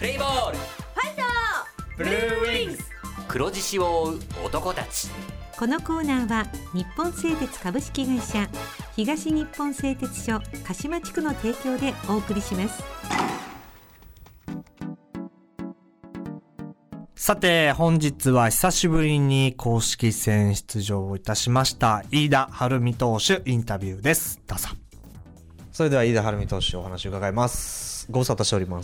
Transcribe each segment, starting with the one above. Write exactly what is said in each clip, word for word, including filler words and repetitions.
プレイボール、 ファイト、 ブルーウィングス、黒獅子を追う男たち。 このコーナーは日本製鉄株式会社、東日本製鉄所鹿島地区の提供でお送りします。 さて本日は久しぶりに公式戦出場いたしました飯田晴美投手インタビューです。どうぞ。それでは飯田晴美投手お話を伺います。ご無沙汰しております。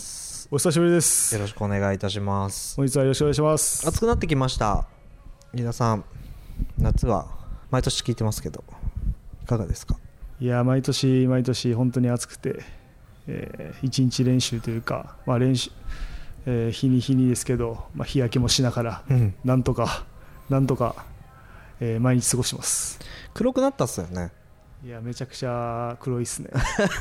お久しぶりです。 よろしくお願いいたします。 本日はよろしくお願いします。 暑くなってきました。飯田さん、夏は毎年聞いてますけどいかがですか？ いや毎年毎年本当に暑くて、えー、一日練習というか、まあ、練習、えー、日に日にですけど、まあ、日焼けもしながら、うん、なんとかなんとか、えー、毎日過ごします。 黒くなったっすよね。 いやめちゃくちゃ黒いっすね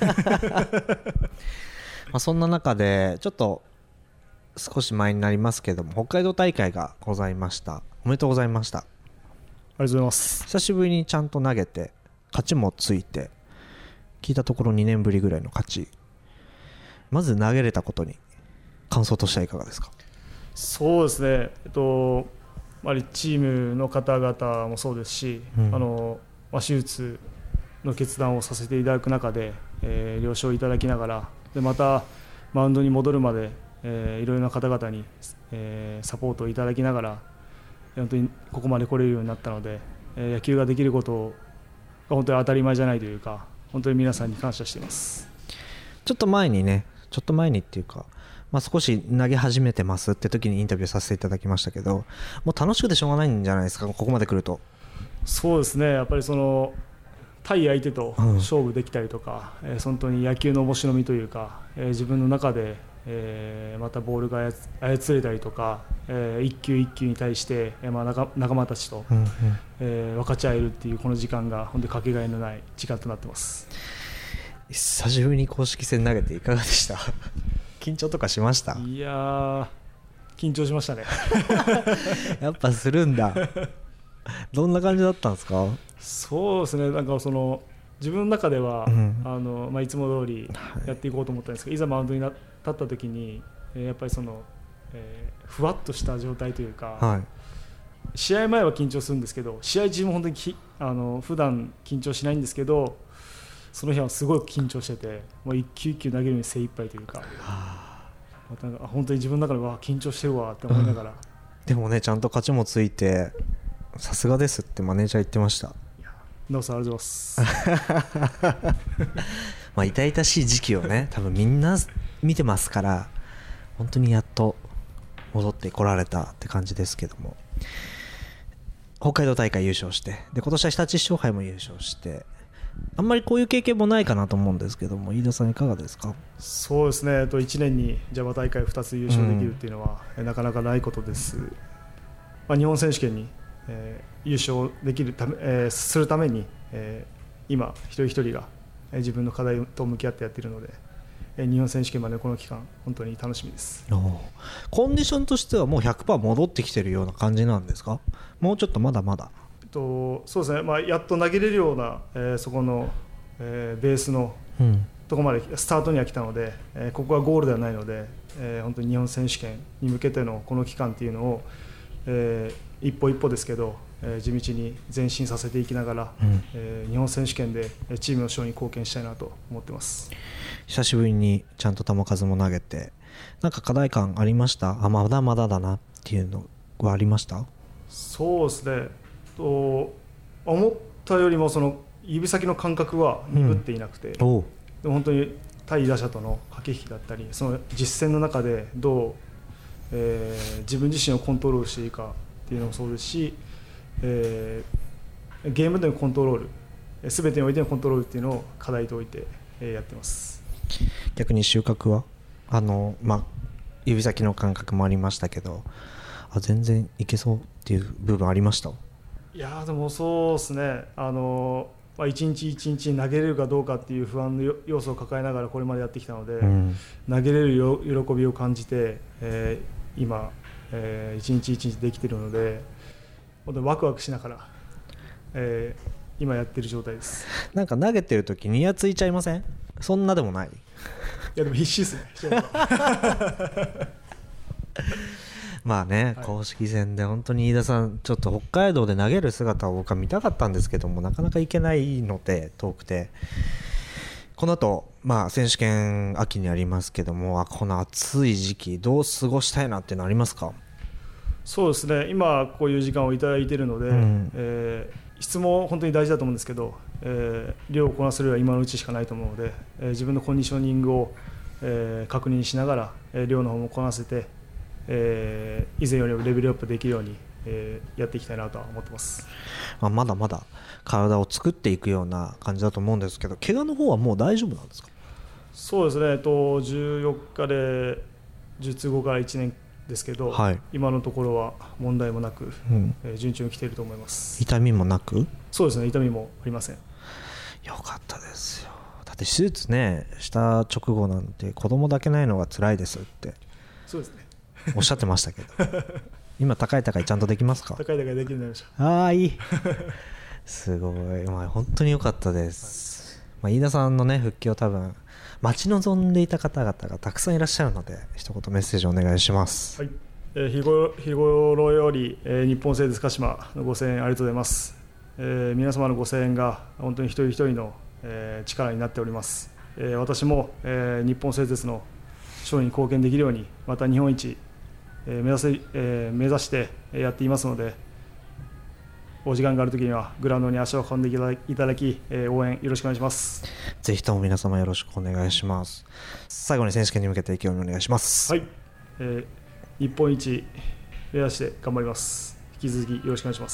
まあそんな中でちょっと少し前になりますけども北海道大会がございました。おめでとうございました。 ありがとうございます。 久しぶりにちゃんと投げて勝ちもついて、聞いたところにねんぶりぐらいの勝ち。まず投げれたことに感想としてはいかがですか？ そうですね、えっとまあ、チームの方々もそうですし、うん、あのまあ、手術の決断をさせていただく中で、えー、了承いただきながらでまたマウンドに戻るまで、えー、いろいろな方々に、えー、サポートをいただきながら本当にここまで来れるようになったので、えー、野球ができることが本当に当たり前じゃないというか本当に皆さんに感謝しています。ちょっと前にねちょっと前にっていうか、まあ、少し投げ始めてますって時にインタビューさせていただきましたけど、もう楽しくてしょうがないんじゃないですか、ここまで来ると。 そうですね、やっぱりその対相手と勝負できたりとか、うん、えー、本当に野球の面白みというか、えー、自分の中で、えー、またボールが操れたりとか、えー、一球一球に対して、えーまあ、仲, 仲間たちと、うんうん、えー、分かち合えるっていうこの時間が本当にかけがえのない時間となってます。 久しぶりに公式戦投げていかがでした緊張とかしました？ いやー緊張しましたねやっぱするんだどんな感じだったんですか？ そうですね、なんかその自分の中では、うん、あのまあ、いつも通りやっていこうと思ったんですけど、はい、いざマウンドに立った時に、えー、やっぱりその、えー、ふわっとした状態というか、はい、試合前は緊張するんですけど試合中も本当にきあの普段緊張しないんですけどその日はすごい緊張しててもう一球一球投げるのに精一杯というか、はあ、また本当に自分の中では緊張してるわって思いながら、うん、 でもねちゃんと勝ちもついてさすがですってマネージャー言ってました。 どうぞありがとうございますまあ痛々しい時期をね多分みんな見てますから本当にやっと戻ってこられたって感じですけども、北海道大会優勝してで今年は日立市勝杯も優勝してあんまりこういう経験もないかなと思うんですけども飯田さんいかがですか？ そうですね、いちねんにジャパ大会ふたつ優勝できるっていうのは、うん、なかなかないことです、まあ、日本選手権にえー、優勝できるため、えー、するために、えー、今一人一人が、えー、自分の課題と向き合ってやっているので、えー、日本選手権までこの期間本当に楽しみです。 コンディションとしてはもう ひゃくパーセント 戻ってきているような感じなんですか？もうちょっとまだまだ、 えっと、そうですね、まあ、やっと投げれるような、えー、そこの、えー、ベースの、うん、ところまでスタートには来たので、えー、ここはゴールではないので、えー、本当に日本選手権に向けてのこの期間っていうのを、えー一歩一歩ですけど、えー、地道に前進させていきながら、うん、えー、日本選手権でチームの勝利に貢献したいなと思ってます。 久しぶりにちゃんと球数も投げてなんか課題感ありました？あまだまだだなっていうのはありました？ そうですね、と思ったよりもその指先の感覚は鈍っていなくて、うん、でも本当に対打者との駆け引きだったりその実践の中でどう、えー、自分自身をコントロールしていいかっていうのもそうですし、えー、ゲームでのコントロールすべてにおいてのコントロールっていうのを課題と置いて、えー、やってます。 逆に収穫はあの、まあ、指先の感覚もありましたけどあ全然いけそうっていう部分ありました？ いやでもそうですね、あの、まあ、一日一日投げれるかどうかっていう不安の要素を抱えながらこれまでやってきたので、うん、投げれる喜びを感じて、えー、今えー、一日一日できているので本当にワクワクしながら、えー、今やってる状態です。 なんか投げてる時にやついちゃいません？そんなでもない？いやでも必死ですねまあね、 はい、 公式戦で本当に飯田さんちょっと北海道で投げる姿を僕は見たかったんですけども、なかなか行けないので遠くて、この後、まあ選手権秋にありますけども、あこの暑い時期どう過ごしたいなっていうのありますか？ そうですね、今こういう時間をいただいているので、うん、えー、質も本当に大事だと思うんですけど、えー、量をこなするよりは今のうちしかないと思うので、えー、自分のコンディショニングを、えー、確認しながら、えー、量の方もこなせて、えー、以前よりもレベルアップできるように、えー、やっていきたいなとは思ってます。 まあ、まだまだ体を作っていくような感じだと思うんですけど、怪我の方はもう大丈夫なんですか？ そうですね、えっと、じゅうよっかで術後からいちねんですけど、はい、今のところは問題もなく、うん、えー、順調に来ていると思います。 痛みもなく？ そうですね、痛みもありません。 よかったですよ。だって手術ねした直後なんて子供だけないのが辛いですってそうですねおっしゃってましたけど今高い高いちゃんとできますか？ 高い高いできるようになりました。 ああいいすごい、まあ、本当に良かったです、はい、まあ、飯田さんのね復帰を多分待ち望んでいた方々がたくさんいらっしゃるので、一言メッセージお願いします。 はい、えー、日頃、日頃より、えー、日本製鉄鹿島のご声援ありがとうございます、えー、皆様のご声援が本当に一人一人の、えー、力になっております、えー、私も、えー、日本製鉄の勝利に貢献できるように、また日本一、えー、目指せ、えー、目指してやっていますので、お時間があるときにはグラウンドに足を運んでいただき、えー、応援よろしくお願いします。 ぜひとも皆様よろしくお願いします。最後に選手権に向けて意気込みお願いします。 はい、えー、日本一目指して頑張ります。引き続きよろしくお願いします。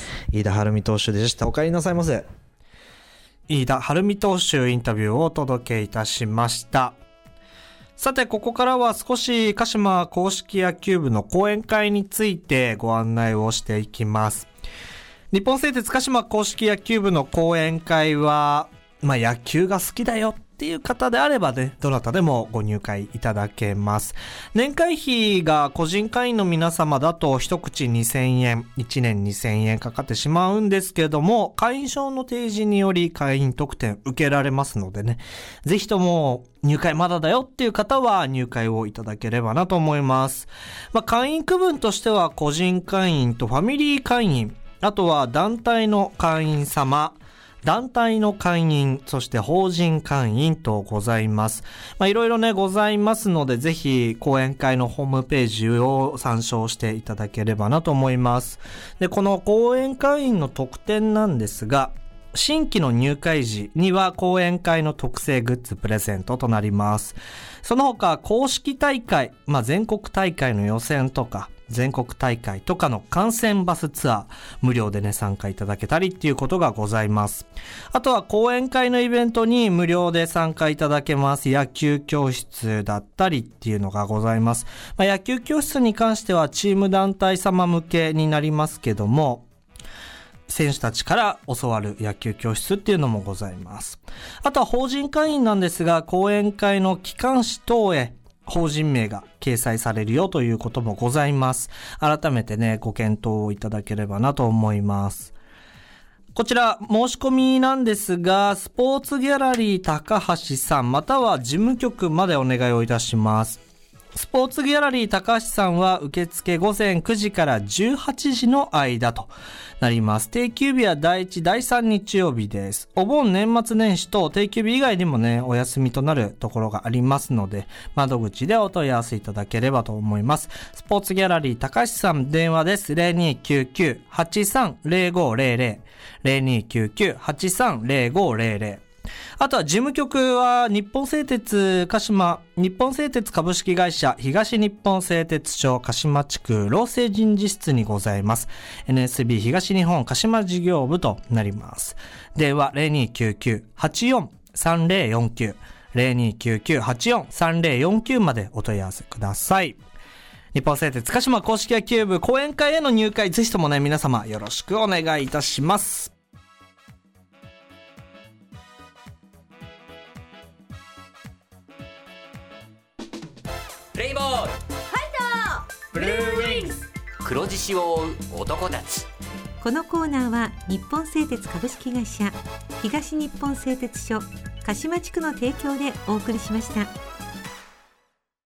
飯田晴美投手でした。お帰りなさいませ。 飯田晴美投手インタビューをお届けいたしました。さてここからは少し鹿島硬式野球部の講演会についてご案内をしていきます。日本製鉄鹿島硬式野球部の講演会は、まあ、野球が好きだよっていう方であればね、どなたでもご入会いただけます。年会費が個人会員の皆様だと一口にせんえん、いちねんにせんえんかかってしまうんですけども、会員証の提示により会員特典受けられますのでね、ぜひとも入会まだだよっていう方は入会をいただければなと思います。まあ、会員区分としては個人会員とファミリー会員、あとは団体の会員様、団体の会員、そして法人会員とございます。まあ、いろいろね、ございますので、ぜひ講演会のホームページを参照していただければなと思います。で、この講演会員の特典なんですが、新規の入会時には講演会の特製グッズプレゼントとなります。その他、公式大会、まあ、全国大会の予選とか、全国大会とかの観戦バスツアー無料でね参加いただけたりっていうことがございます。あとは講演会のイベントに無料で参加いただけます野球教室だったりっていうのがございます。まあ、野球教室に関してはチーム団体様向けになりますけども、選手たちから教わる野球教室っていうのもございます。あとは法人会員なんですが、講演会の機関誌等へ法人名が掲載されるよということもございます。改めてね、ご検討いただければなと思います。こちら、申し込みなんですが、スポーツギャラリー高橋さん、または事務局までお願いをいたします。スポーツギャラリー高橋さんは受付午前くじからじゅうはちじの間となります。定休日はだいいち、だいさん日曜日です。お盆年末年始と定休日以外にもね、お休みとなるところがありますので、窓口でお問い合わせいただければと思います。スポーツギャラリー高橋さん、電話です。ゼロにきゅうきゅう はちさんゼロごゼロゼロ ゼロにきゅうきゅう はちさんゼロごゼロゼロ。あとは事務局は日本製鉄鹿島、日本製鉄株式会社東日本製鉄所鹿島地区労政人事室にございます。エヌエスビー 東日本鹿島事業部となります。電話ゼロにきゅうきゅう はちよん さんゼロよんきゅう ゼロにきゅうきゅう はちよん さんゼロよんきゅうまでお問い合わせください。日本製鉄鹿島公式野球部講演会への入会、ぜひともね、皆様よろしくお願いいたします。 プレイボール、ファイト、ブルーウィングス、黒獅子を追う男たち。 このコーナーは日本製鉄株式会社東日本製鉄所鹿島地区の提供でお送りしました。